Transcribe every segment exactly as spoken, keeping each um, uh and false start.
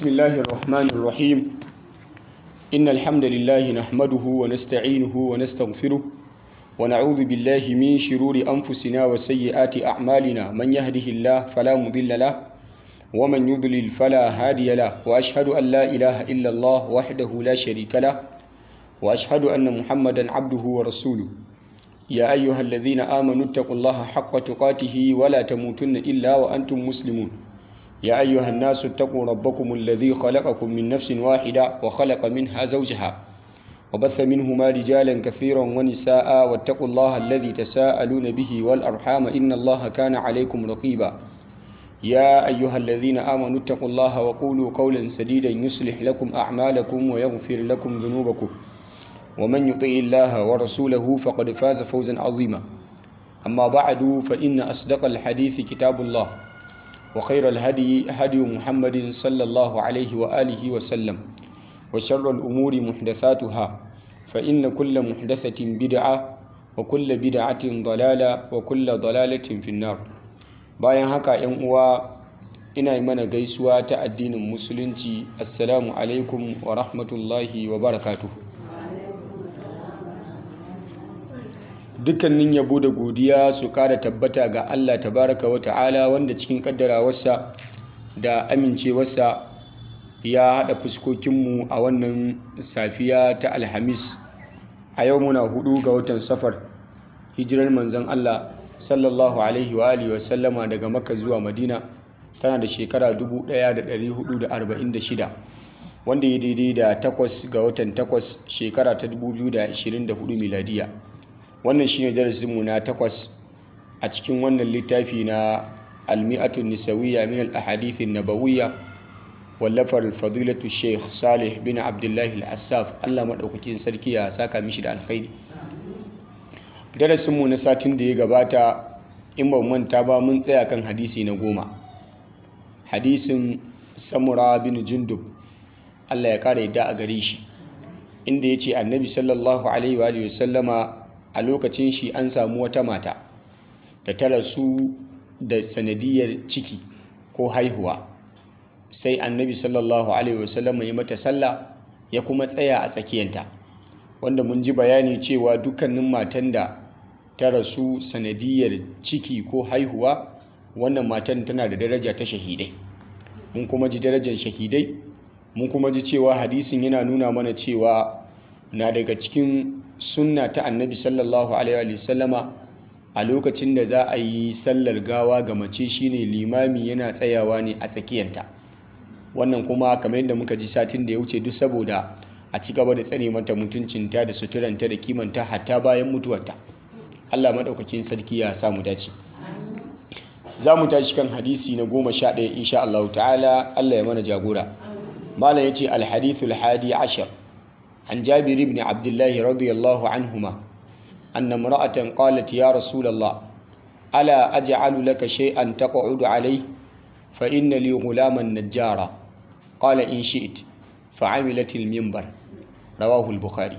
بسم الله الرحمن الرحيم إن الحمد لله نحمده ونستعينه ونستغفره ونعوذ بالله من شرور أنفسنا وسيئات أعمالنا من يهده الله فلا مضل له ومن يضلل فلا هادي له وأشهد أن لا إله إلا الله وحده لا شريك له وأشهد أن محمدا عبده ورسوله يا أيها الذين آمنوا اتقوا الله حق تقاته ولا تموتن إلا وأنتم مسلمون يا أيها الناس اتقوا ربكم الذي خلقكم من نفس واحدة وخلق منها زوجها وبث منهما رجالا كثيرا ونساء واتقوا الله الذي تساءلون به والأرحام إن الله كان عليكم رقيبا يا أيها الذين آمنوا اتقوا الله وقولوا قولا سديدا يصلح لكم أعمالكم ويغفر لكم ذنوبكم ومن يطع الله ورسوله فقد فاز فوزا عظيما أما بعد فإن أصدق الحديث كتاب الله وخير الهدي هدي محمد صلى الله عليه وآله وسلم وشر الأمور محدثاتها فإن كل محدثة بدعة وكل بدعة ضلالة وكل ضلالة في النار bayan haka ‘yan uwa ina yi mana gaisuwa ta addinin musulunci assalamu alaikum wa rahmatullahi wa barakatuhu. Dukkanin yabo da godiya su ƙara tabbata ga Allah tabaraka wa ta'ala wanda cikin ƙaddarawarsa da amincewarsa ya haɗa fuskokinmu a wannan safiya ta alhamis a yau muna hudu ga watan safar hijirar manzon Allah sallallahu alaihi wa alihi wa sallama daga Makka zuwa Madina tana da shekara dubu ɗaya da ɗari hudu da arba'in da shida wanda ya daidai da takwas ga watan takwas shekara ta dubu biyu da ashirin da hudu miladiya. Wannan shine darasinmu na takwas a cikin wannan littafi na almi'atun nisawiyya min al-ahadithin nabawiyya wallafar fadilatu sheikh salih bin abdullahi al-assaf Allah maɗaukakin sarki ya saka mishi da alkhairi. Darasinmu na satin da ya gabata in ba manta ba mun tsaya kan hadisi na goma, hadisin samura bin jundub Allah ya kara yadda a gare shi, inda ya ce annabi sallallahu alaihi wa sallama a lokacin shi an samu wata mata da ta rasu da sanadiyar ciki ko haihuwa, sai annabi sallallahu alaihi wasallam ya mata sallah ya kuma tsaya a tsakiyanta, wanda mun ji bayani cewa dukkanin matan da ta rasu sanadiyar ciki ko haihuwa wannan matan tana da daraja ta shahidai. Mun kuma ji darajar shahidai, mun kuma ji cewa hadisin yana nuna mana cewa na daga cikin sunna ta annabi sallallahu alaihi wasallama a lokacin da za a yi sallar gawa ga mace shine limami yana tsayawa ne a tsakiyanta. Wannan kuma kamar yadda muka ji satin da ya wuce duk saboda a ci gaba da tsare mata mutuncinta da suturanta da kimanta hatta bayan mutuwarta. Allah maɗaukakin sarki ya samu dace. Za mu tashi kan hadisi na goma sha ɗaya insha Allah ta'ala. Allah ya mana jagora. Malam ya ce alhadithul hadi ashar عن جابر بن عبد الله رضي الله عنهما أن امرأة قالت يا رسول الله ألا أجعل لك شيئا تقعد عليه فإن لي غلاما نجارا قال إن شئت فعملت المنبر رواه البخاري.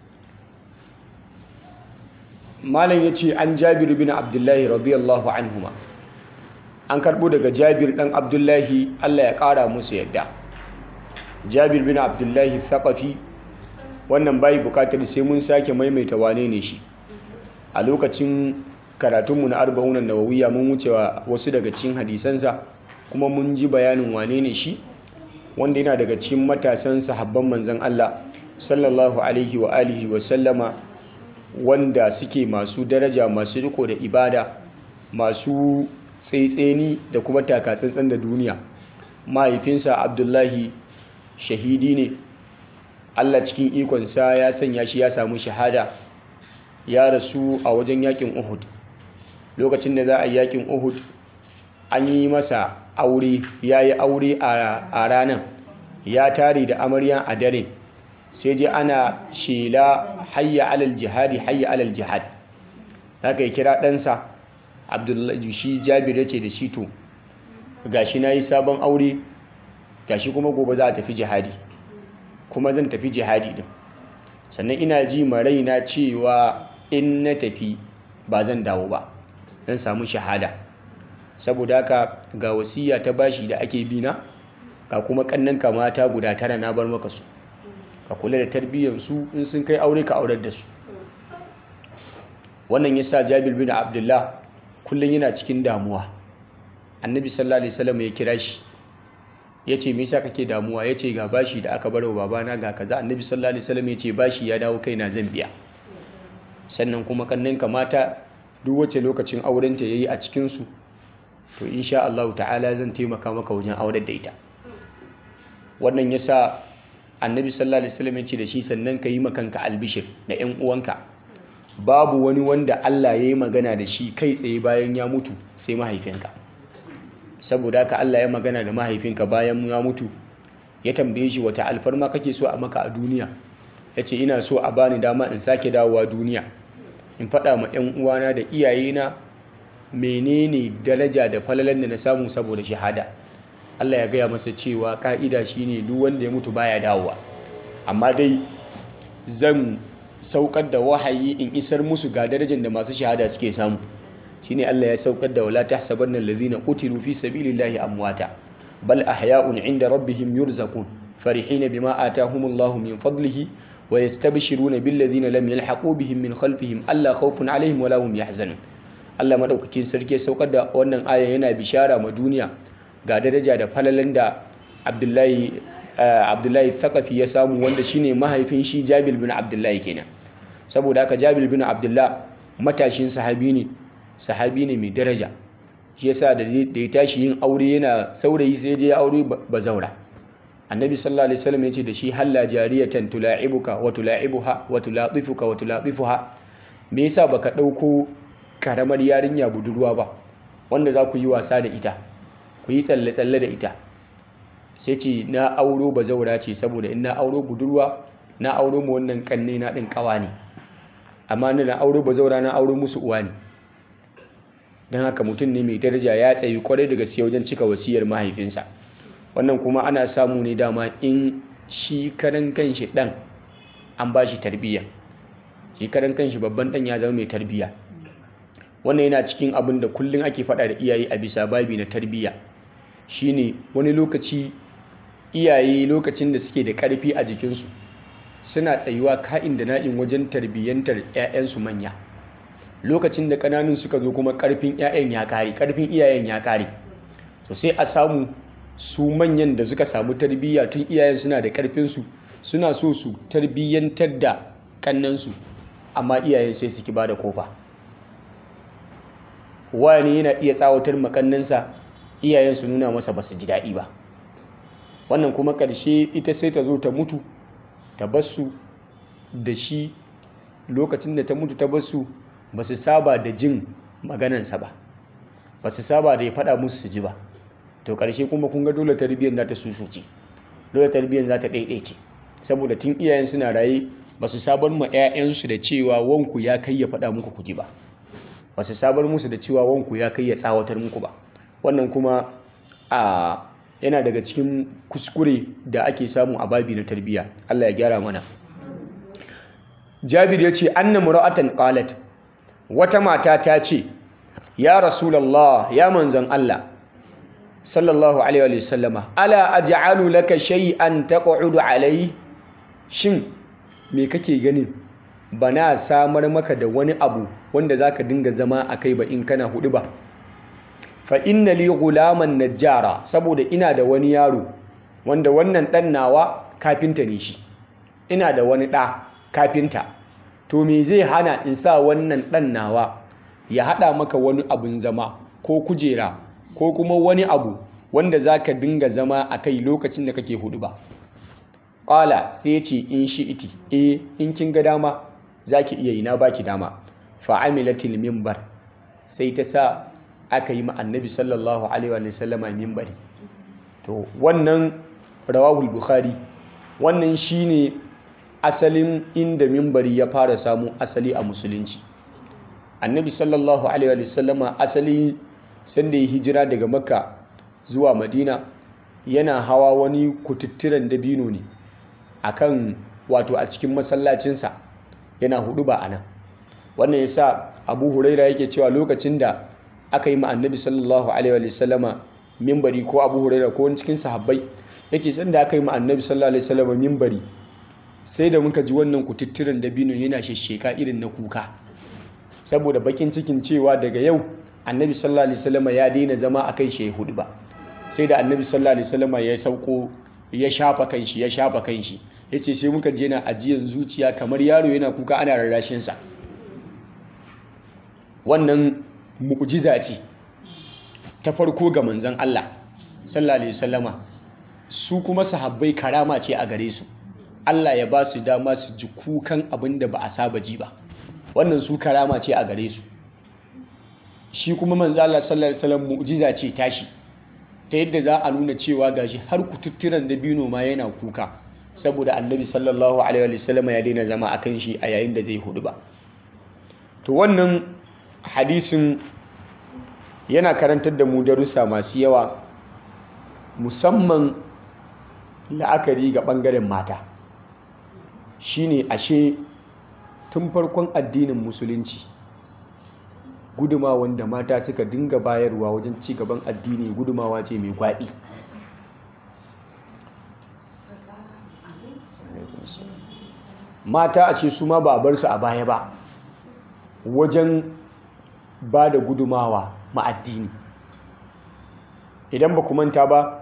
مالن يتي عن جابر بن عبد الله رضي الله عنهما an karbo daga Jabir dan Abdullahi Allah ya kara musu yadda. Jabir bin Abdullahi Thaqafi wannan bai bukatar sai mun sake maimaita wane ne shi. A lokacin karatunmu na arba'unan nawawiyya mun wucewa wasu daga cikin hadisansa kuma mun ji bayanin wane ne shi, wanda yana daga cikin matasan sahabban manzon Allah sallallahu alaihi wa alihi wa sallama wanda suke masu daraja, masu riko da ibada, masu tsaitseni da kuma takatsantsan da duniya. Mahaifinsa Abdullahi shahidi ne, Allah cikin ikonsa ya sanya shi ya samu shahada, ya rasu a wajen yakin Uhud. Lokacin da za a yi yakin Uhud an yi masa aure, ya yi aure a ranar, ya tare da amarya a dare, sai je ana shela hayya alal jihadi hayya alal jihad. Haka ya kira ɗansa Abdullahi, shi Jabir ya ce da shi to gashi na yi sabon aure, gashi kuma gobe za a tafi jihadi, kuma zan tafi jihadi din, sannan ina ji ma raina cewa in na tafi ba zan dawo ba, zan samu shahada. Saboda haka ga wasiya ta bashi da ake bi na, ga kuma kannanka mata guda tara na bar maka su, ka kula da tarbiyyar su, in sun kai aure ka aurar da su. Wannan yasa Jabir bin Abdullah kullum yana cikin damuwa. Annabi sallallahu alaihi wasallam ya kira shi, ya ce me yasa kake damuwa? Ya ce ga bashi da aka bar wa babana ga kaza. Annabi sallallahu alaihi wasallam ya ce bashi ya dawo kaina zan biya. Sannan kuma kannanka mata duk wacce lokacin aurenta yayi a cikin su, to insha Allah ta'ala zan taimaka maka wajen aurar da ita. Wannan yasa Annabi sallallahu alaihi wasallam ya ce da shi sannan ka yi makanka albishir da ƴan uwanka. Babu wani wanda Allah ya yi magana da shi kai tsaye bayan ya mutu sai mahaifinka. Saboda haka Allah ya magana da mahaifinka bayan ya mutu, ya tambaye shi wata alfarma kake so a maka a duniya. Ya ce ina so a bani dama in sake dawowa duniya, in faɗa ma 'yan uwana da iyayena menene daraja da falalan da na samu saboda shahada. Allah ya gaya masa cewa ka'ida shine duk wanda ya mutu baya dawowa, amma dai zan saukar da wahayi in isar musu ga darajar da masu shahada suke samu. Shine Allah ya saukar da wala tahsabanna allazina qutilu fi sabilillahi amwata bal ahya'un 'inda rabbihim yurzaqun farihina bima atahumullahu min fadlihi wa yastabshiruna billazina lam yalhaqu bihim min khalfihim alla khawfun 'alayhim wala hum yahzanun. Allah madaukakin sarki ya saukar da wannan aya yana bishara ma duniya ga daraja da falalan da Abdullahi Abdullahi Thaqafi ya samu, wanda shine mahaifin shi Jabir bin Abdullahi kenan. Saboda haka Jabir bin Abdullah matashin sahabi ne, sahabi ne mai daraja. Shi yasa da ya tashi yin aure yana saurayi sai je aure bazaura. Annabi sallallahu alaihi wasallam yace da shi halla jariyatan tula'ibuka wa tula'ibuha wa tulatifuka wa tulatifuha. Me yasa baka dauko karamar yarinya budurwa ba wanda za ku yi wasa da ita, ku yi tsalle tsalle da ita? Sai ce na auro bazaura ce saboda in na auro budurwa na auro mu wannan kanne na din kawa ne, amma ni na auro bazaura na auro musu uwa ne. Don haka mutum ne mai daraja, ya tsayi kwarai da gaske wajen cika wasiyar mahaifinsa. Wannan kuma ana samu ne dama in shi karan kanshi dan an ba shi tarbiyya, shi karan kanshi babban dan ya zama mai tarbiyya. Wannan yana cikin abin da kullum ake faɗa da iyaye a bisa babi na tarbiyya, shine wani lokaci iyaye lokacin da suke da ƙarfi a jikinsu suna tsayuwa ka'in da na'in wajen tarbiyyantar 'ya'yansu manya. Lokacin da ƙananun suka zo kuma ƙarfin 'ya'yan ya ƙare, ƙarfin iyayen ya ƙare, to sai a samu su manyan da suka samu tarbiyya tun iyayen suna da ƙarfinsu suna so su tarbiyyantar da ƙannansu, amma iyayen sai su ki ba da kofa. Wani yana iya tsawatar makannansa, iyayen su nuna masa ba su ji daɗi ba. Wannan kuma ƙarshe ita sai ta zo ta mutu ta basu da shi. Lokacin da ta mutu ta basu ba su saba da jin maganansa ba, ba su saba da ya faɗa musu su ji ba. To ƙarshe kuma kun ga dole tarbiyyar za ta susuce, dole tarbiyyar za ta ɗaiɗaice, saboda tun iyayen suna raye ba su sabar ma 'ya'yansu da cewa wanku ya kai ya faɗa muku ku ji ba, ba su sabar musu da cewa wanku ya kai ya tsawatar muku ba. Wannan kuma a yana daga cikin kuskure da ake samu a babi na tarbiyya. Allah ya gyara mana. Jabir ya ce anna mura'atan qalat, wata mata ta ce ya rasulullah, ya manzon Allah sallallahu alaihi wa sallama, ala aj'alu laka shay'an taq'udu alayhi, shin me kake ganin bana samar maka da wani abu wanda zaka dinga zama akai ba in kana hudu ba? Fa inna li gulaman najjara, saboda ina da wani yaro wanda wannan dan nawa kafinta ne shi, ina da wani da kafinta. To me zai hana in sa wannan dan nawa ya hada maka wani abun zama ko kujera ko kuma wani abu wanda zaka dinga zama akai lokacin da kake hudu ba? Qala, sai ce in shi iti, eh in kin ga dama zaki iya yi, na baki dama. Fa amilatil minbar, sai ta sa aka yi ma annabi sallallahu alaihi wa sallama minbari. To wannan rawahul bukhari, wannan shine asalin inda minbari ya fara samu asali a musulunci. Annabi sallallahu alaihi wa sallama asali sanda ya hijira daga makka zuwa madina yana hawa wani kututturen dabino ne akan wato a cikin masallacinsa yana hudu ba anan. Wannan yasa Abu Huraira yake cewa lokacin da aka yi ma annabi sallallahu alaihi wa sallama minbari, ko Abu Huraira ko wani cikin sahabbai yake sanda aka yi ma annabi sallallahu alaihi wasallam minbari sai da muka ji wannan kututturen dabino yana shesheka irin na kuka saboda bakin cikin cewa daga yau annabi sallallahu alaihi wasallam ya daina zama akan shi hudu ba sai da annabi sallallahu alaihi wasallam ya sauko ya shafa kanshi ya shafa kanshi yace sai muka je na ajiyan zuciya kamar yaro yana kuka ana rarrashin sa wannan mu'jiza ce ta farko ga manzon Allah sallallahu alaihi wasallama su kuma sahabbai karama ce a gare su Allah ya ba su dama su ji kukan abin da ba a saba ji ba wannan su karama ce a gare su shi kuma manzon Allah sallallahu alaihi wasallam mu'jiza ce tashi ta yadda za a nuna cewa gashi har kututturen dabino ma yana kuka saboda annabi sallallahu alaihi wasallama ya daina zama akan shi a yayin da zai hudu ba to wannan hadisin yana karantar da mu darussa masu yawa musamman la'akari ga ɓangaren mata shine ashe tun farkon addinin musulunci gudumawan da mata suka dinga bayarwa wajen ci gaban addini gudumawa ce mai gwaɗi mata a ce su ma ba a bar su a baya ba wajen ba da gudumawa ma addini idan ba ku manta ba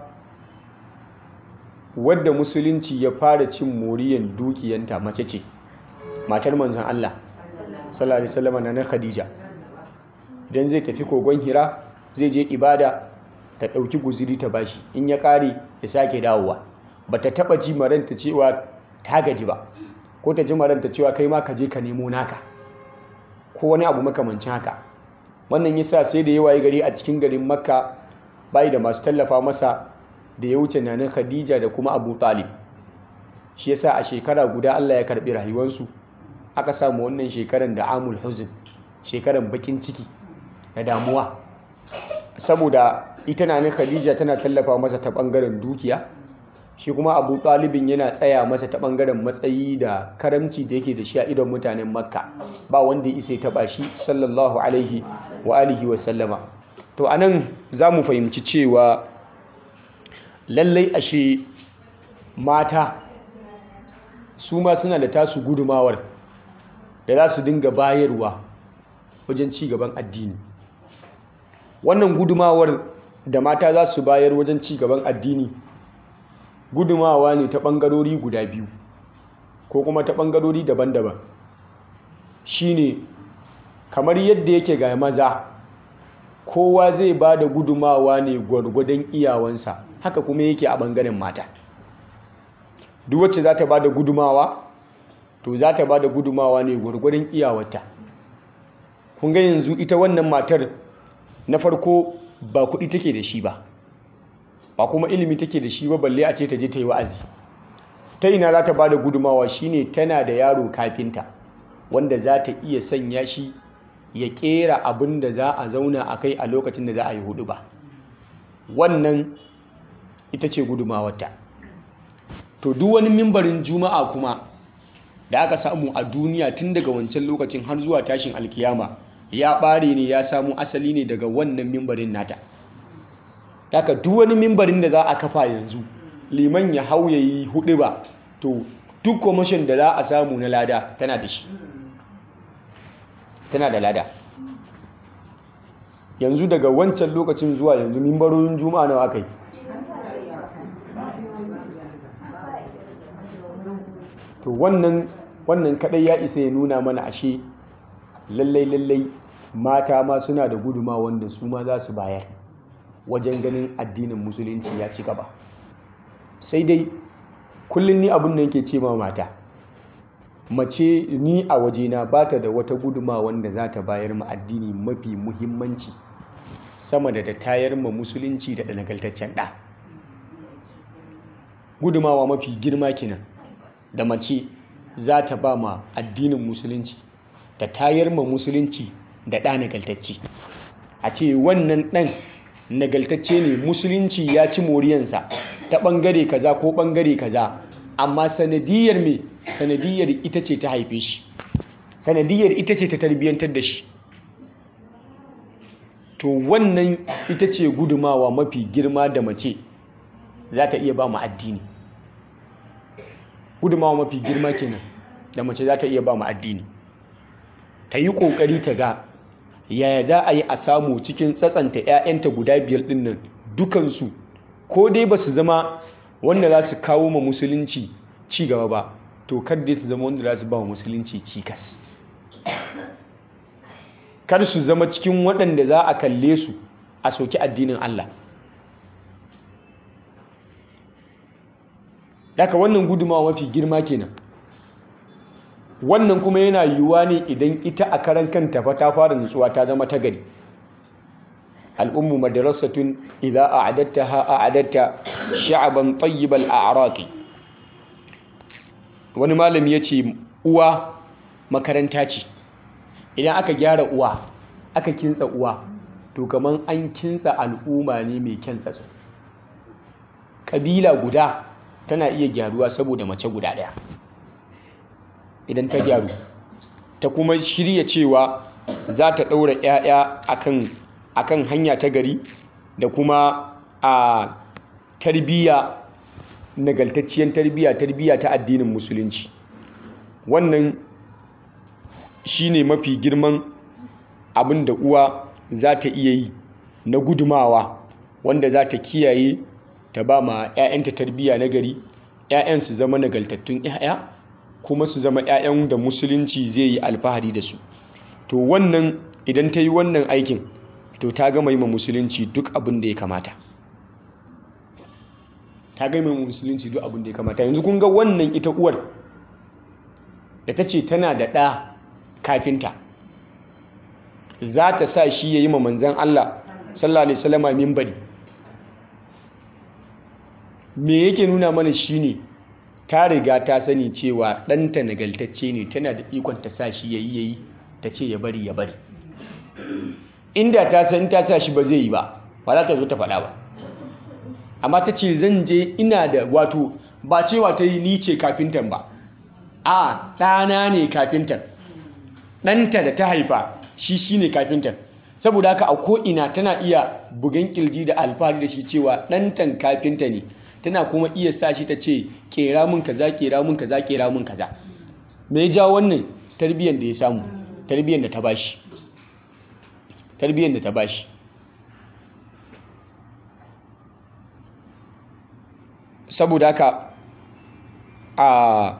wadda musulunci ya fara cin moriyan dukiyanta mace ce matar manzon Allah sallallahu alaihi wasallam na Khadija idan zai tafi kogon Hira zai je ibada ta dauki guziri ta bashi in ya kare ya sake dawowa bata taba ji maranta cewa ta gaji ba ko ta ji maranta cewa kai ma ka je ka nemo naka ko wani abu makamancin haka wannan yasa sai da yawa gari a cikin garin Makka bai da masu tallafa masa da ya wuce nanin Khadija da kuma Abu Talib shi yasa a shekara guda Allah ya karbi rayuwarsu aka samu wannan shekaran da amul huzn shekaran bakin ciki da damuwa saboda ita nanin Khadija tana tallafa masa ta bangaren dukiya shi kuma Abu Talibin yana tsaya masa ta bangaren matsayi da karamci da yake da shi a idon mutanen Makka ba wanda ya isa taba shi sallallahu alaihi wa alihi wa sallama to anan zamu fahimci cewa lallai ashe mata su ma suna da tasu gudumawar da za su dinga bayarwa wajen ci gaban addini wannan gudumawar da mata za su bayar wajen ci gaban addini gudumawa ne ta ɓangarori guda biyu ko kuma ta ɓangarori daban-daban shine kamar yadda yake ga maza kowa zai ba da gudumawa ne gwargwadon iyawansa haka kuma yake a ɓangaren mata duk wacce za ta ba da gudumawa to za ta ba da gudumawa ne gwargwadon iyawarta kun ga yanzu ita wannan matar na farko ba kuɗi take da shi ba ba kuma ilimi take da shi ba balle a ce ta je ta yi wa'azi ta ina za ta ba da gudumawa shine tana da yaro kafinta wanda za ta iya sanya shi ya kera abin da za a zauna a kai a lokacin da za a yi hudu ba wannan ita ce gudumawarta to duk wani mimbarin juma'a kuma da aka samu a duniya tun daga wancan lokacin har zuwa tashin alkiyama ya ɓare ne ya samu asali ne daga wannan mimbarin nata haka duk wani mimbarin da za a kafa yanzu liman ya hau ya yi hudu ba to duk commotion da za a samu na lada tana da shi tana da lada yanzu daga wancan lokacin zuwa yanzu mimbarorin juma'a nawa aka yi to wannan wannan kadai ya isa ya nuna mana ashe lallai lallai mata ma suna da guduma wanda su ma za su bayar wajen ganin addinin musulunci ya ci gaba sai dai kullum ni abin da yake ce ma mata mace ni a wajena ba ta da wata guduma wanda za ta bayar ma addini mafi muhimmanci sama da ta tayar ma musulunci da nagartaccen ɗa gudumawa mafi girma kenan da mace za ta ba ma addinin musulunci ta tayar ma musulunci da ɗa nagartacce a ce wannan ɗan nagartacce ne musulunci ya ci moriyansa ta ɓangare kaza ko ɓangare kaza amma sanadiyar me sanadiyar ita ce ta haife shi sanadiyar ita ce ta tarbiyyantar da shi to wannan ita ce gudumawa mafi girma da mace za ta iya ba mu addini. Gudumawa mafi girma kenan da mace za ta iya ba mu addini. Ta yi ƙoƙari ta ga yaya za a yi a samu cikin tsatsanta 'ya'yanta guda biyar ɗin nan dukansu ko dai ba su zama wanda za su kawo ma musulunci ci gaba ba, to kar dai su zama wanda za su ba wa musulunci cikas. Kar su zama cikin waɗanda za a kalle su a soki addinin Allah. Daga wannan gudumawa mafi girma kenan. Wannan kuma yana yiwuwa ne idan ita a karan kanta fa ta fara nutsuwa ta zama ta gari. Al'ummu madrasatun idza a'adattaha a'adatta sha'ban tayyibal a'raqi. Wani malami yace uwa makaranta ce. Idan aka gyara uwa, aka kintsa uwa, to kaman an kintsa al'umma ne mai kyan tsatso. Kabila guda tana iya gyaruwa saboda mace guda ɗaya. Idan ta gyaru, ta kuma shirya cewa za ta ɗaura 'ya'ya akan akan hanya ta gari da kuma a tarbiyya, nagaltacciyar tarbiyya, tarbiyya ta addinin musulunci. Wannan shine mafi girman abin da uwa za ta iya yi na gudumawa wanda za ta kiyaye ta ba ma 'ya'yanta tarbiyya na gari, 'ya'yan su zama nagaltattun 'ya'ya kuma su zama 'ya'yan da musulunci zai yi alfahari da su. To wannan idan ta yi wannan aikin, to ta gama yi ma musulunci duk abin da ya kamata. Ta gama yi ma musulunci duk abin da ya kamata. Yanzu kun ga wannan ita uwar da ta ce tana da ɗa kafinta, za ta sa shi ya yi ma manzan Allah sallallahu alaihi wasallama mimbari. Me yake nuna mana shi ne ta riga ta sani cewa ɗanta nagaltacce ne, tana da ikon ta sa shi ya yi ya yi, ta ce ya bari ya bari. Inda ta san ta sa shi ba zai yi ba, ba za ta zo ta faɗa ba. Amma ta ce zan je ina da, wato ba cewa ta yi ni ce kafintan ba, a ɗana ne kafintan, ɗanta da ta haifa shi shi ne kafintan. Saboda haka a ko'ina tana iya bugan ƙirji da alfahari da shi cewa ɗantan kafinta ne, tana kuma iya sa shi ta ce ƙera mun kaza, ƙera mun kaza, ƙera mun kaza. Me ya ja wannan? Tarbiyyar da ya samu, tarbiyyar da ta bashi. Tarbiyyar da ta bashi. Saboda haka a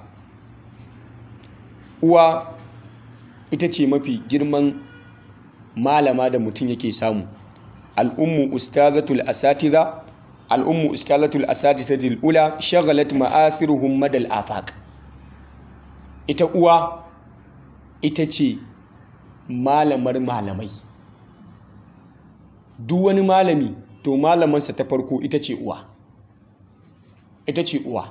uwa ita ce mafi girman malama da mutum yake samu. Al'ummu ustazatul asatiza al'ummu ustazatul asatizatil ula shagalat ma'athiruhum madal afaq. Ita uwa ita ce malamar malamai. Duk wani malami to malamansa ta farko ita ce uwa. Ita ce uwa.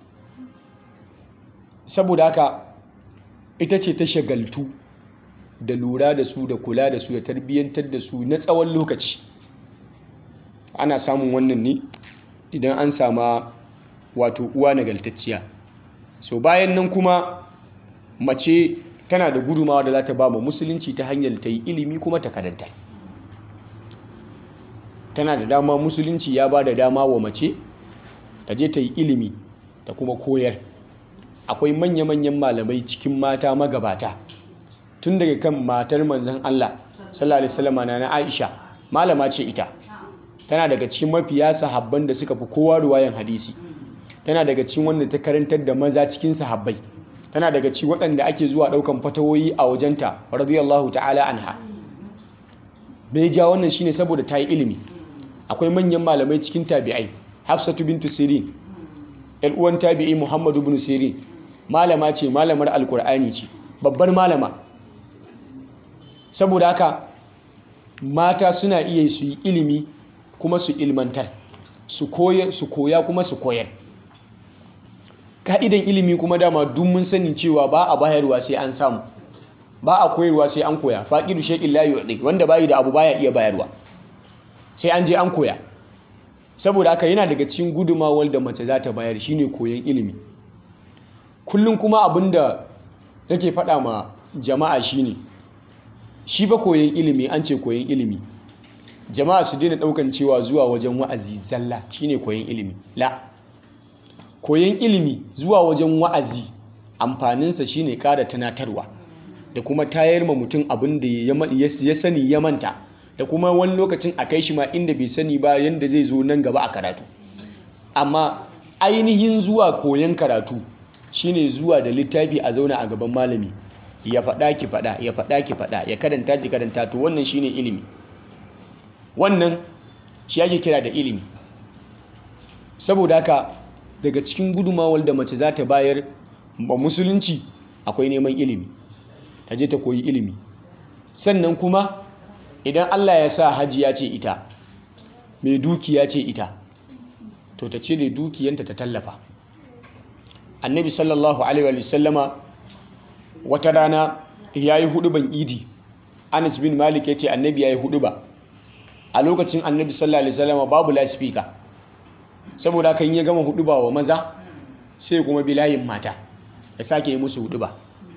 Saboda haka ita ce ta shagaltu da lura da su, da kula da su, da tarbiyyantar da su na tsawon lokaci. Ana samun wannan ne idan an sama wato uwa nagaltacciya. So bayan nan kuma mace tana da gudumawa da za ta ba ma musulunci ta hanyar ta yi ilimi kuma ta karanta. Tana da dama, musulunci ya ba da dama wa mace ta je ta yi ilimi ta kuma koyar. Akwai manya-manyan malamai cikin mata magabata, tun daga kan matar manzon Allah sallallahu alaihi wasallam na Aisha, malama ce ita. Tana daga cikin mafiya sahabban da suka fi kowa ruwayan hadisi. Tana daga cikin wanda ta karantar da maza cikin sahabbai. Tana daga cikin waɗanda ake zuwa ɗaukan fatawoyi a wajenta radiyallahu ta'ala anha. Bai ja wannan shine saboda ta yi ilimi. Akwai manyan malamai cikin tabi'ai, Hafsatu bintu Sirin, ‘yar uwan tabi'i Muhammadu bin Sirin, malama ce, malamar Alkur'ani ce, babbar malama. Saboda haka mata suna iya su yi ilimi kuma su ilmantar, su koya kuma su koyar. Ka'idan ilimi kuma dama duk mun sani cewa ba a bayarwa sai an samu, ba a koyarwa sai an koya. Faqidu shay'in la yu'ti, wanda bayi da abu baya iya bayarwa, sai an je an koya. Saboda haka yana daga cikin gudumawar da mace za ta bayar shine koyon ilimi. Kullum kuma abinda nake faɗa ma jama'a shine, shi ba koyon ilimi, an ce koyon ilimi jama'a su daina ɗaukan cewa zuwa wajen wa'azi zalla shine koyon ilimi. La, koyon ilimi zuwa wajen wa'azi amfaninsa shine ƙara tunatarwa da kuma tayar ma mutum abin da ya sani ya manta, da kuma wani lokacin a kai shi ma inda bai sani ba yanda zai zo nan gaba a karatu. Amma ainihin zuwa koyon karatu shine zuwa da littafi a zauna a gaban malami ya faɗa ki faɗa, ya faɗa ki faɗa, ya karanta ki karanta, to wannan shine ilimi. Wannan shi ake kira da ilimi. Saboda haka daga cikin gudumawar da mace za ta bayar ba musulunci akwai neman ilimi, ta je ta koyi ilimi. Sannan kuma idan Allah ya sa hajiya ce ita, mai dukiya ce ita, to ta cire dukiyanta ta tallafa. Annabi sallallahu alaihi wa sallama wata rana ya yi huduban idi. Anas bin Malik ya ce annabi ya yi huduba. A lokacin annabi sallallahu alaihi wa sallama babu lasifika, saboda kan ya gama huduba wa maza sai kuma bilayin mata ya sake yi musu huduba.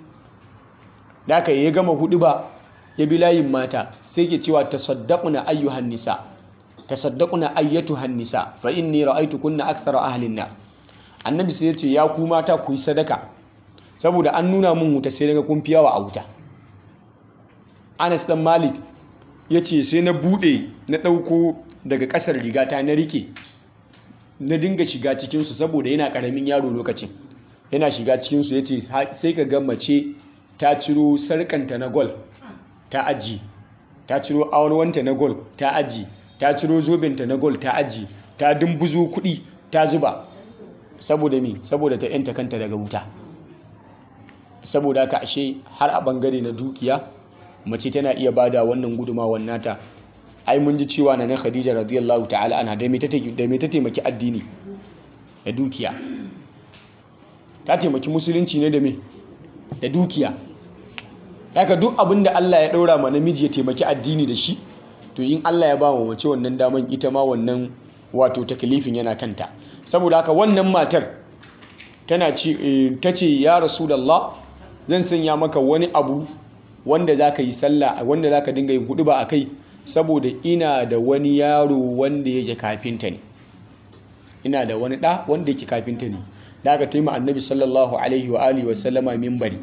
Da aka ya gama huduba ya bilayin mata sai ke cewa tasaddaquna ayyuhan nisa, tasaddaquna ayyatuhan nisa fa inni ra'aytukunna akthara ahlin nar. Annabi sai ya ce ya ku mata ku yi sadaka saboda an nuna mun wuta sai daga kun fiyawa a wuta. Anas dan Malik ya ce sai na bude na ɗauko daga ƙasar rigata na rike na dinga shiga cikinsu saboda yana ƙaramin yaro lokacin, yana shiga cikinsu ya ce sai ka ga mace ta ciro sarkanta na gol ta aji, ta ciro awarwanta na gol ta aji, ta ciro zobenta na gol ta aji, ta dumbuzo kuɗi ta zuba. Saboda me? Saboda ta yanta kanta daga wuta. Saboda haka ashe har a bangare na dukiya mace tana iya bada wannan gudumawar nata. Ai mun ji cewa na Khadija radiyallahu ta'ala anha da me ta taimaki addini da dukiya. Ta taimaki musulunci ne da me? Da dukiya. Haka duk abin da Allah ya ɗaura ma namiji ya taimaki addini da shi, to in Allah ya ba wa mace wannan daman ita ma wannan wato taklifin yana kanta. Saboda haka wannan matar tana ce ta ce ya Rasulullah, zan sanya maka wani abu wanda za ka yi sallah, wanda za ka dinga yin huɗuba a kai, saboda ina da wani yaro wanda yake kafinta ne, ina da wani ɗa wanda yake kafinta ne. Da aka taima annabi sallallahu alaihi wa alihi wa sallama mimbari.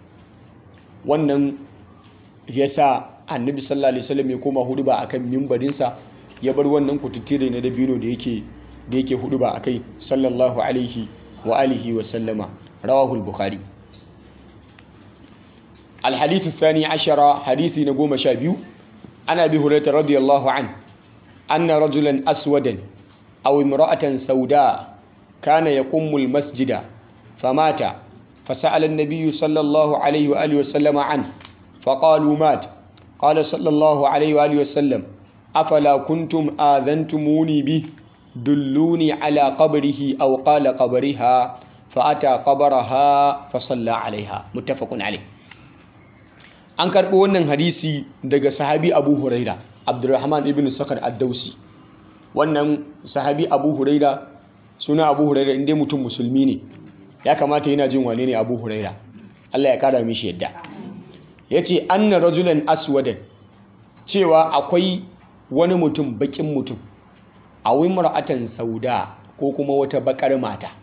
Wannan ya sa annabi sallallahu alaihi wasallam ya koma huɗuba a kan mimbarinsa, ya bar wannan kututtire na dabino da yake da yake huɗuba a kai sallallahu alaihi wa alihi wa sallama. Rawahul Bukhari. الحديث الثاني عشر حديث نقوم شابيو عن أبي هريرة رضي الله عنه أن رجلا أسودا أو امرأة سوداء كان يقوم المسجد فمات فسأل النبي صلى الله عليه وآله وسلم عنه فقالوا مات. قال صلى الله عليه وآله وسلم أفلا كنتم آذنتموني به دلوني على قبره أو قال قبرها فأتى قبرها فصلى عليها. متفق عليه. An karɓi wannan hadisi daga sahabi Abu Huraira, Abdurrahman ibn Sakar ad-Dausi. Wannan sahabi Abu Huraira, suna Abu Huraira inda mutum musulmi ne, ya kamata yana jin wane ne Abu Huraira, Allah ya kara mishi yadda. Ya ce anna rajulan aswadan, cewa akwai wani mutum bakin mutum, a wimra'atan sauda ko kuma wata bakar mata.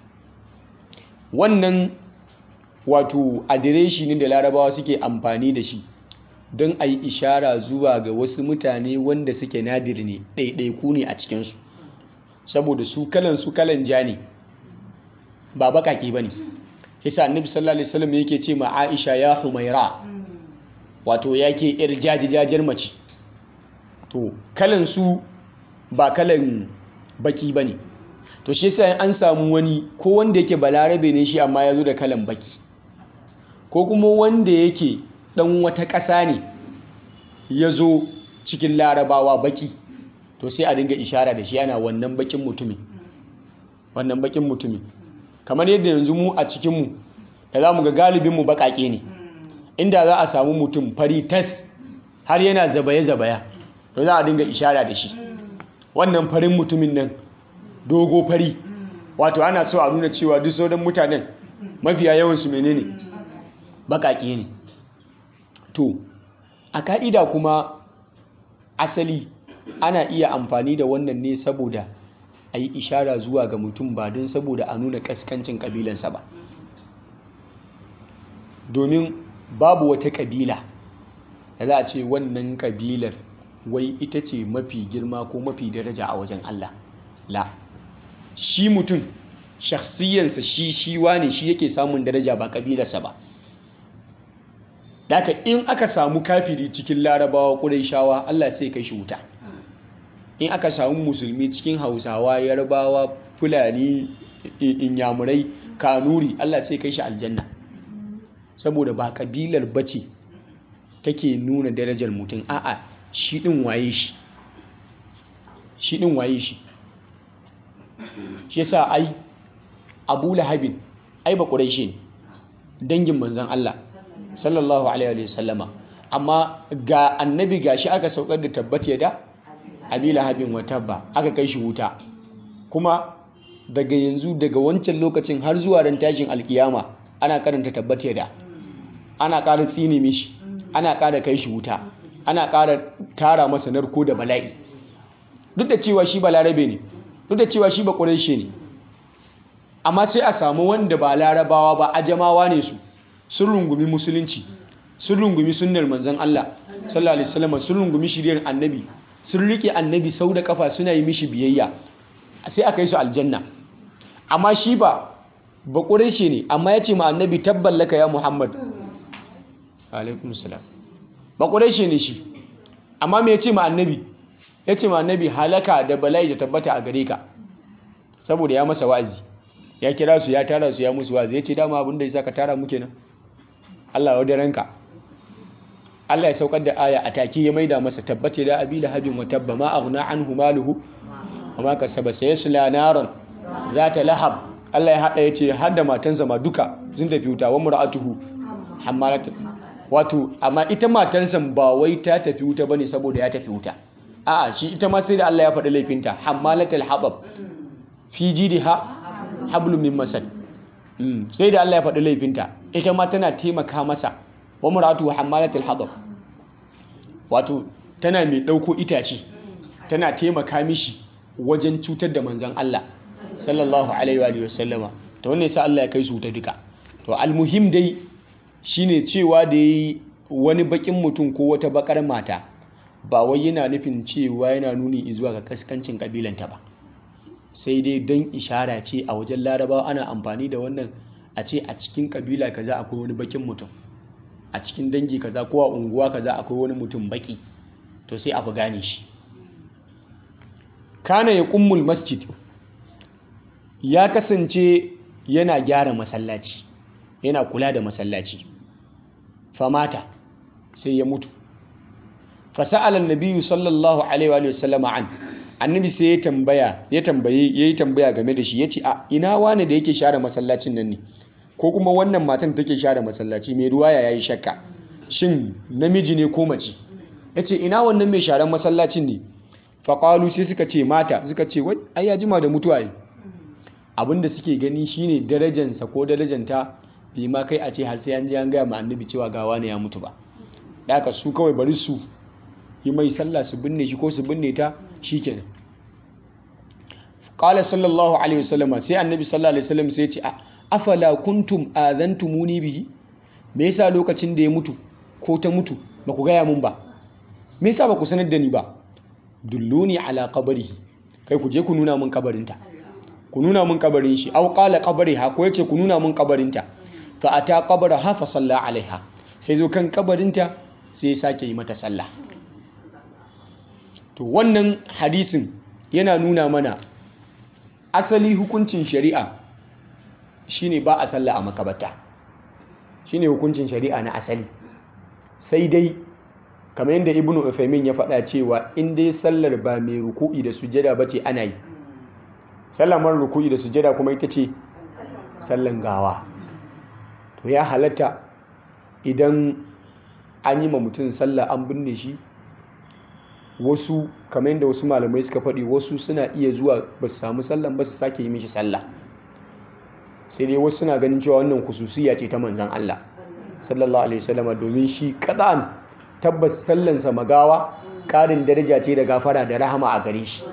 Wannan wato adireshi ne da larabawa suke amfani da shi don a yi ishara zuwa ga wasu mutane wanda suke nadir ne, ɗaiɗaiku ne a cikinsu, saboda su kalan su kalan ja ne, ba baƙaƙe ba ne. Yasa annabi sallallahu alaihi wasallam yake ce ma Aisha ya Humaira, wato yake yar jaji-jajar mace. To kalan su ba kalan baki ba ne. To shi yasa an samu wani ko wanda yake balarabe ne shi amma ya zo da kalan baki, ko kuma wanda yake ɗan wata ƙasa ne ya zo cikin larabawa baki, to sai a dinga ishara da shi ana wannan bakin mutumin, wannan bakin mutumin. Kamar yadda yanzu mu a cikinmu da za mu ga galibinmu baƙaƙe ne, inda za a samu mutum fari tas har yana zabaya-zabaya, to za a dinga ishara da shi wannan farin mutumin nan, dogo fari. Wato ana so a nuna cewa duk sauran mutanen mafiya yawansu menene, baƙaƙe ne. To a ka'ida kuma asali ana iya amfani da wannan ne saboda a yi ishara zuwa ga mutum ba don saboda a nuna kaskancin kabilansa ba, domin babu wata kabila da za a ce wannan kabilar wai ita ce mafi girma ko mafi daraja a wajen Allah. La, shi mutum shakhsiyansa shi shiwa ne shi yake samun daraja ba kabilarsa ba. Daka in aka samu kafiri cikin larabawa ƙurayshawa, Allah sai kai shi wuta. In aka samu musulmi cikin hausawa, yarbawa, fulani, inyamurai, kanuri, Allah sai kai shi aljanna. Saboda ba kabilar bace take nuna darajar mutum, a'a shi din waye shi. Shi din waye shi. Shi yasa ai Abu Lahabin ai ba Quraishi ne, dangin manzon Allah sallallahu alaihi wa sallama, amma ga annabi gashi aka saukar da tabbat yada Abi Lahabin wa tabba, aka kai shi wuta. Kuma daga yanzu daga wancan lokacin har zuwa ran tashin alkiyama ana karanta tabbat yada, ana ƙara tsini mishi, ana ƙara kai shi wuta, ana ƙara tara masa narko da bala'i. Duk da cewa shi ba larabe ne, duk da cewa shi ba ƙureshe ne, amma sai a samu wanda ba larabawa ba, ajamawa ne su, sun rungumi musulunci, sun rungumi sunnar manzon Allah sallallahu alaihi wasallam, sun rungumi shiriyar annabi, sun rike annabi sau da kafa suna yi mishi biyayya, sai aka yi su aljanna. Amma shi ba ba ƙureshe ne, amma ya ce ma annabi tabballaka ya Muhammad alaikum salam, ba ƙureshe ne shi, amma me ya ce ma annabi? Ya ce ma annabi halaka da bala'i da tabbata a gare ka, saboda ya masa wa'azi, ya kira su ya tara su ya musu wa'azi, ya ce dama abinda ya sa ka tara muke nan, Allah ya ranka. Allah ya saukar da aya a take ya maida masa tabbata da abi lahabin wa tabba ma aghna anhu maluhu wa ma kasaba sayasla naran zata lahab. Allah ya hada yace har da matansa ma duka sun tafi wuta, wa mur'atuhu hammalat, wato amma ita matansa ba wai ta tafi wuta bane saboda ya tafi wuta, a'a shi ita ma sai da Allah ya faɗi laifinta, hammalatul habab fi jidha hablum min masad. Sai da Allah ya faɗi laifinta, ita ma tana taimaka masa, wa muratu hammalatul hadab, wato tana mai ɗauko itace, tana taimaka mishi wajen cutar da manzon Allah sallallahu alaihi wa sallama. To wannan yasa Allah ya kai su ta duka. To almuhim dai shine cewa da yi wani bakin mutum ko wata bakar mata ba wai yana nufin cewa yana nuni zuwa ga kaskancin kabilanta ba, sai dai don ishara ce a wajen larabawa ana amfani da wannan, a ce a cikin kabila kaza akwai wani bakin mutum, a cikin dangi kaza ko a unguwa kaza akwai wani mutum baki, to sai a fi gane shi. Kana ya kummul masjid, ya kasance yana gyara masallaci, yana kula da masallaci. Famata, sai ya mutu. Fasa'alan nabiyyu sallallahu alaihi wa sallama an, annabi sai ya tambaya ya tambaye yayi tambaya game da shi, yace a ina wane da yake share masallacin nan ne, ko kuma wannan matan take share masallaci? Mai ruwaya yayi shakka, shin namiji ne ko mace? Yace ina wannan mai sharan masallacin ne? Faqalu, sai suka ce mata, suka ce wai ai ya jima da mutuwa ne. Abinda suke gani shine darajansa ko darajanta bai ma kai a ce har sai an je an gaya ma annabi cewa gawa ne ya mutu ba. Da haka su kawai bari su yi mai sallah, su binne shi ko su binne ta, shikenan. Qala sallallahu alaihi wasallam, sai annabi sallallahu alaihi wasallam sai ya ce afala kuntum azantumuni bihi, me yasa lokacin da ya mutu ko ta mutu ba ku gaya mun ba? Me yasa ba ku sanar da ni ba? Dulluni ala qabrihi, kai ku je ku nuna mun kabarinta, ku nuna mun kabarin shi. Aw qala qabriha, ko yace ku nuna mun kabarinta. Fa ata qabraha fa salla alaiha, sai zo kan kabarinta sai ya sake yi mata sallah. To wannan hadisin yana nuna mana asali hukuncin shari'a shine ba a sallah a makabarta, shine hukuncin shari'a na asali. Sai dai kamar yadda Ibn Uthaymin ya faɗa cewa in dai sallar ba mai ruku'i da sujjada bace ana yi. Sallar mara ruku'i da sujjada kuma ita ce sallan gawa. To ya halatta idan an yi ma mutum sallah an binne shi, wasu kamar yadda wasu malamai suka faɗi, wasu suna iya zuwa ba su samu sallan ba su sake yi mishi sallah. Sai dai wasu suna ganin cewa wannan khususiyya ce ta manzon Allah sallallahu alaihi wasallam, domin shi kadan tabbas sallansa magawa ƙarin daraja ce da gafara da rahama a gare shi.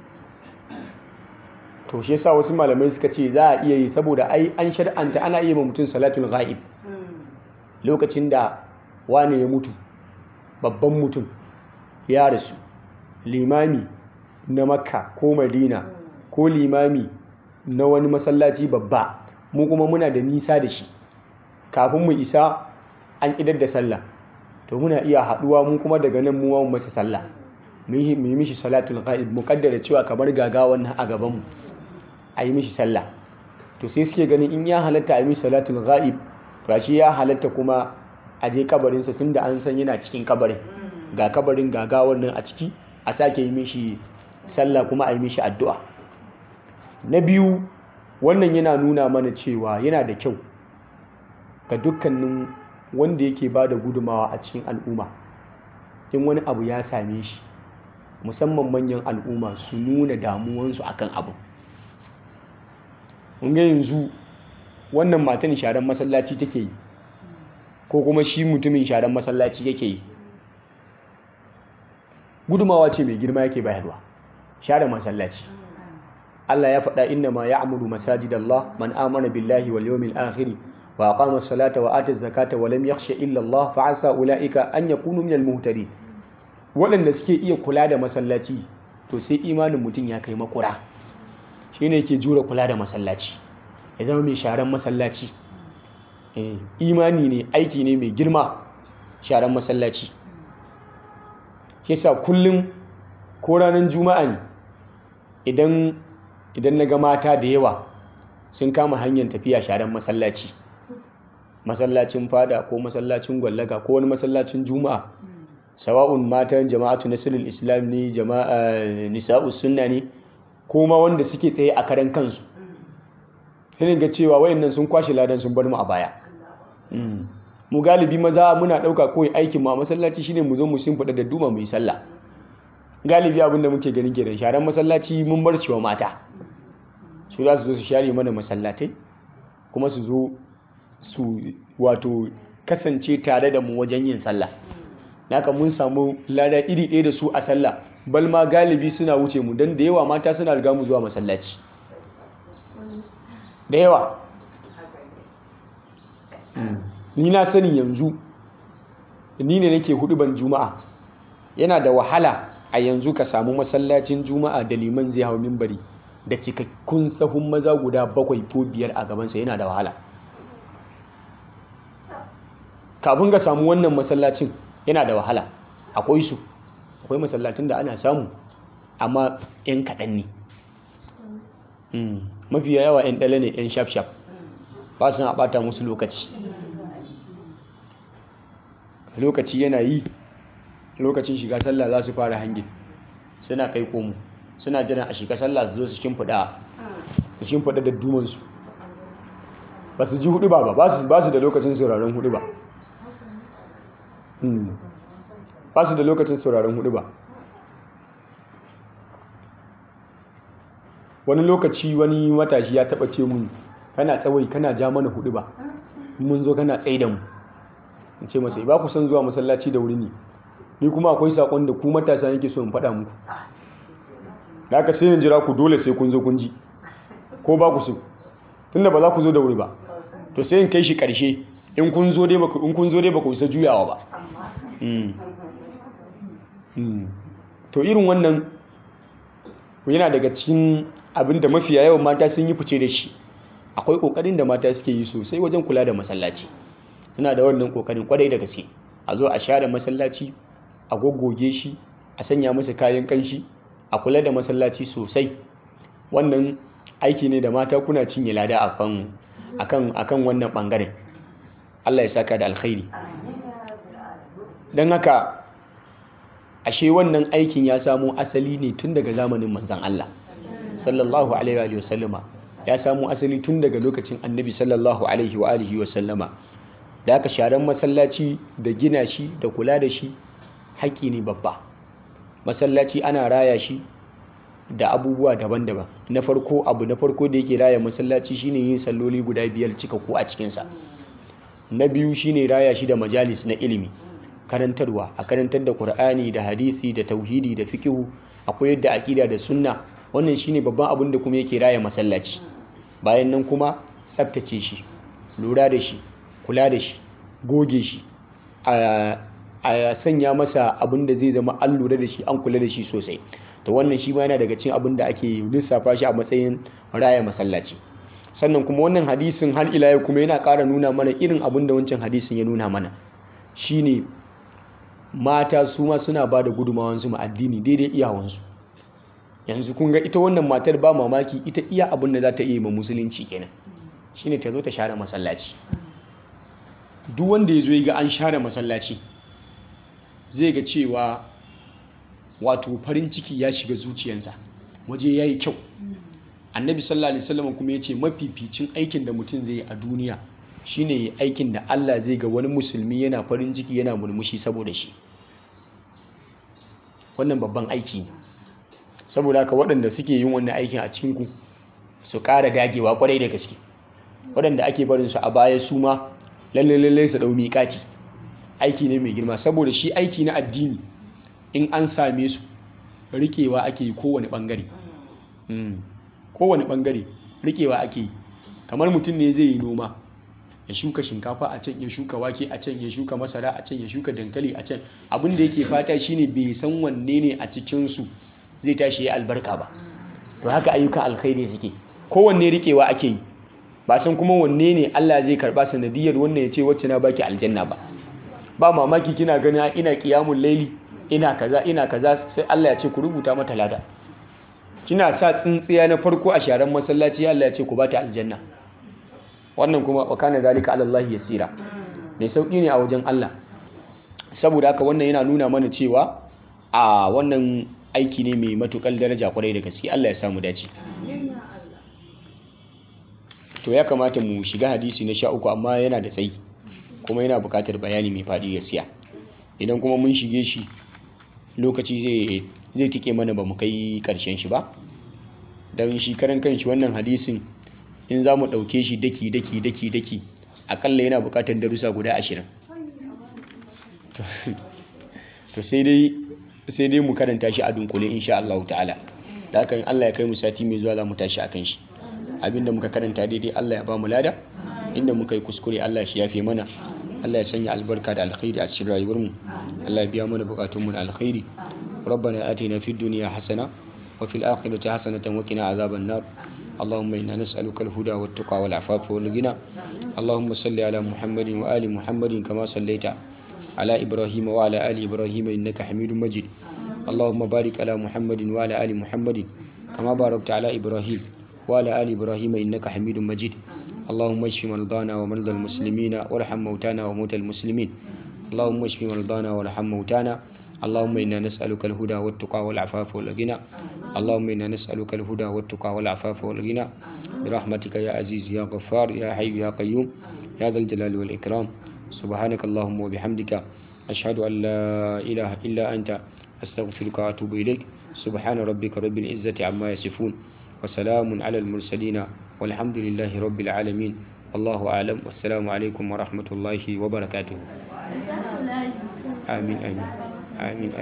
To shi yasa wasu malamai suka ce za a iya yi saboda ai an shar'anta ana iya ma mutum salatul ghaib lokacin da wani ya mutu, babban mutum ya rasu, limami na Makka ko Madina ko limami na wani masallaci babba, mu kuma muna da nisa da shi, kafin mu isa an idar da sallah, to muna iya haɗuwa mu kuma daga nan mu masa sallah, mu yi mishi salatul ghaib, mu kaddara cewa kamar gagawan nan a gaban mu a yi mishi sallah. To sai suke ganin in ya halatta a yi mishi salatul ghaib, to shi ya halatta kuma a je kabarinsa tunda an san yana cikin kabarin, ga kabarin gagawan nan a ciki, a sake yi mishi sallah kuma a yi mishi addu'a. Na biyu, wannan yana nuna mana cewa yana da kyau ga dukkanin wanda yake ba da gudumawa a cikin al'umma, in wani abu ya same shi, musamman manyan al'umma su nuna damuwansu akan abu. Mun ga yanzu wannan matan sharan masallaci take yi, ko kuma shi mutumin sharan masallaci yake yi, gudumawa ce mai girma yake bayarwa, share masallaci. Allah ya faɗa inna ma ya'muru masajidallah man amana billahi wal yawmil akhir wa aqama as-salata wa ata az-zakata wa lam yakhsha illa Allah fa asa ulaika an yakunu minal muhtadin. Waɗanda suke iya kula da masallaci to sai imanin mutum ya kai makura, shine yake jura kula da masallaci, ya zama mai sharan masallaci. Eh, imani ne, aiki ne mai girma sharan masallaci. Yasa kullum ko ranar juma'a ne idan idan na ga mata da yawa sun kama hanyar tafiya sharan masallaci, masallacin fada ko masallacin gwallaga ko wani masallacin juma'a, sawa'un matan jama'atu nasrul islam ne, jama'a nisa'us sunna ne, ko ma wanda suke tsaye a karan kansu, sai ga cewa wayannan sun kwashe ladan sun bar mu a baya. Mu galibi maza muna ɗauka kawai aikin ma masallaci shine mu zo mu shimfiɗa da duma mu yi sallah. Galibi abinda muke ganin kenan, sharan masallaci mun bar cewa mata su za su zo su share mana masallatai, kuma su zo su wato kasance tare da mu wajen yin sallah. Naka mun samu lada iri ɗaya da su a sallah, bal ma galibi suna wuce mu, don da yawa mata suna riga mu zuwa masallaci da yawa. Ni na sani yanzu ni ne nake huɗuban juma'a, yana da wahala a yanzu ka samu masallacin juma'a da liman zai hau mimbari da cikakkun sahun maza guda bakwai ko biyar a gabansa, yana da wahala. Kafin ka samu wannan masallacin yana da wahala. Akwai su, akwai masallacin da ana samu, amma 'yan kaɗan ne. Mafiya yawa 'yan ɗale ne, 'yan shaf-shaf, ba su na ɓata musu lokaci. Lokaci yana yi, lokacin shiga sallah za su fara hange, suna kai komo, suna jiran a shiga sallah su zo su shimfiɗa su shimfiɗa da dumansu. Ba su ji hudu ba ba, ba su da lokacin sauraron hudu ba. Ba su da lokacin sauraron hudu ba. Wani lokaci wani matashi ya taɓa ce mun, kana tsawai kana ja mana hudu ba, mun zo kana tsaye da mu. In ce masa, ba ku son zuwa masallaci da wuri ne, ni kuma akwai sakon da ku matasa yake so in faɗa muku. Da aka sai yin jira ku dole sai kun zo kun ji, ko ba ku so, tunda ba za ku zo da wuri ba, to sai in kai shi ƙarshe, in kun zo dai ba ku isa juyawa ba. To irin wannan yana daga cikin abin da mafiya yawan mata sun yi fice da shi. Akwai ƙoƙarin da mata suke yi sosai wajen kula da masallaci, suna da wannan ƙoƙarin kwarai da gaske. A zo a share masallaci, a goggoge shi, a sanya masa kayan ƙanshi, a kula da masallaci sosai. Wannan aiki ne da mata kuna cinye lada akan akan akan wannan ɓangaren. Allah ya saka da alkhairi. Don haka ashe wannan aikin ya samo asali ne tun daga zamanin manzon Allah sallallahu alaihi wa sallama, ya samo asali tun daga lokacin annabi sallallahu alaihi wa alihi wa sallama. Da aka sharan masallaci da gina shi da kula da shi haƙƙi ne babba. Masallaci ana raya shi da abubuwa daban-daban. Na farko, abu na farko da yake raya masallaci shine yin salloli guda biyar cikakku a cikinsa. Na biyu shine raya shi da majalis na ilimi, karantarwa, a karantar da Qur'ani da hadisi da tauhidi da fiqhu, akwai yadda aqida da sunna. Wannan shine babban abin da kuma yake raya masallaci. Bayan nan kuma tsaftace shi, lura da shi, kula da shi, goge shi, a sanya masa abin da zai zama an lura da shi, an kula da shi sosai. To wannan shi ma yana daga cikin abin da ake lissafa shi a matsayin raya masallaci. Sannan kuma wannan hadisin har ila yau kuma yana ƙara nuna mana irin abin da wancan hadisin ya nuna mana, shine mata su ma suna ba da gudunmawansu ma addini daidai iyawansu. Yanzu kun ga ita wannan matar ba mamaki ita iya abin da za ta iya ma musulunci kenan, shine ta zo ta share masallaci. Duk wanda ya zo ya ga an share masallaci zai ga cewa wato farin ciki ya shiga zuciyarsa, waje ya yi kyau. Annabi sallallahu alaihi wasallam kuma ya ce mafificin aikin da mutum zai yi a duniya shine aikin da Allah zai ga wani musulmi yana farin ciki yana murmushi saboda shi. Wannan babban aiki ne. Saboda haka waɗanda suke yin wannan aikin a cikinku su ƙara dagewa ƙwarai da gaske. Waɗanda ake barin su a baya su ma lalle lalle su ɗau miƙati. Aiki ne mai girma, saboda shi aiki na addini in an same su riƙewa ake yi kowane ɓangare. Kowane ɓangare riƙewa ake yi. Kamar mutum ne zai yi noma, ya shuka shinkafa a can, ya shuka wake a can, ya shuka masara a can, ya shuka dankali a can. Abin da yake fata shine bai san wanne ne a cikinsu zai tashi ya albarka ba. To haka ayyukan alkhairi suke, kowanne riƙewa ake yi. Ba san kuma wanne ne Allah zai karɓa sanadiyar wannan ya ce wacce na baki aljanna ba. Ba mamaki kina gani ina qiyamul laili, ina kaza ina kaza, sai Allah ya ce ku rubuta mata lada. Kina sa tsintsiya na farko a sharan masallaci, Allah ya ce ku bata aljanna. Wannan kuma wa kana zalika ala Allah yasira, mai sauki ne a wajen Allah. Saboda haka wannan yana nuna mana cewa a wannan aiki ne mai matukar daraja kwarai da gaske. Allah ya samu dace. To ya kamata mu shiga hadisi na sha uku, amma yana da tsayi kuma yana buƙatar bayani mai faɗi gaskiya. Idan kuma mun shige shi lokaci zai zai tike mana ba mu kai ƙarshen shi ba. Dan shi karan kanshi wannan hadisin in za mu ɗauke shi daki daki daki daki akalla yana buƙatar darussa guda ashirin. To sai dai sai dai mu karanta shi a dunkule insha Allah ta'ala. Da haka in Allah ya kai mu sati mai zuwa za mu tashi akan shi. Abinda muka karanta daidai Allah ya ba mu lada, inda muka yi kuskure Allah shi yafe mana. Allah ya sanya albarka da alkhairi a cikin rayuwarmu. Allah ya biya mana bukatunmu da alkhairi. Rabbana atina fid dunya hasana wa fil akhirati hasanatan wa qina azaban nar. Allahumma inna nas'aluka al-huda wat-tuqa wal-afafa wal-ghina. Allahumma salli ala Muhammadin wa ali Muhammadin kama sallaita ala Ibrahim wa ala ali Ibrahim innaka Hamidum Majid. Allahumma barik ala Muhammadin wa ala ali Muhammadin kama barakta ala Ibrahim وعلى آل إبراهيم إنك حميد مجيد. اللهم اشف مرضانا ومرضى المسلمين وارحم موتانا وموتى المسلمين. اللهم اشف مرضانا وارحم موتانا. اللهم إنا نسألك الهدى والتقى والعفاف والغنى. اللهم إنا نسألك الهدى والتقى والعفاف والغنى برحمتك يا عزيز يا غفار يا حي يا قيوم يا ذا الجلال والإكرام. سبحانك اللهم وبحمدك أشهد أن لا إله إلا أنت أستغفرك وأتوب إليك. سبحان ربك رب العزة عما يصفون وسلام على المرسلين والحمد لله رب العالمين. والله أعلم والسلام عليكم ورحمة الله وبركاته. آمين آمين آمين, آمين.